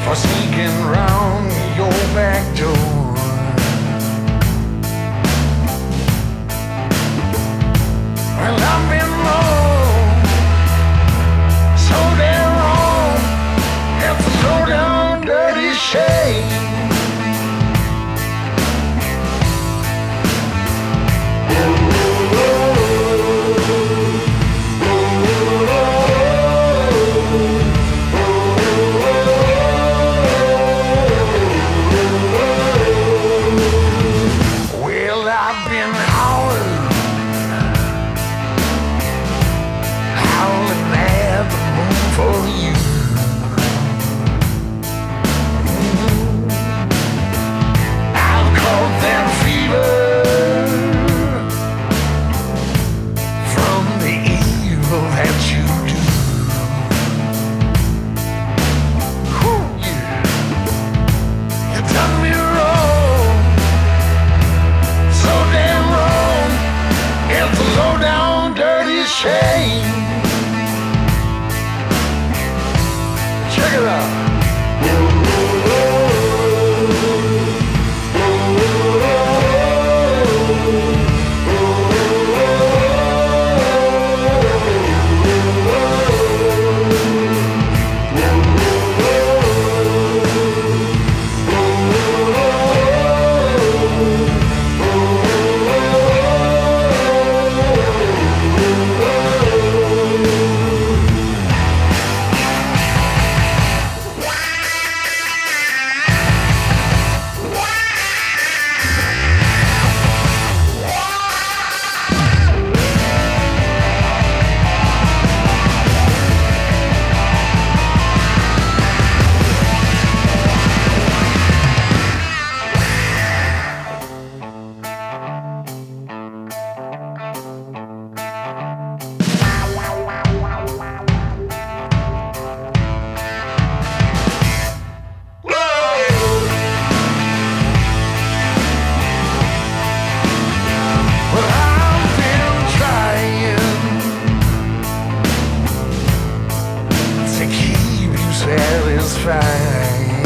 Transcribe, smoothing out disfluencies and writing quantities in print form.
or sneaking round your back door. Well, I've been wrong, so damn wrong. It's a low down dirty shame. Well, I've been howling at the moon for you. I've caught that fever from the evil that you do. Whew, yeah. You done me wrong, so damn wrong. It's a low down dirty shame. Check it out. Satisfied.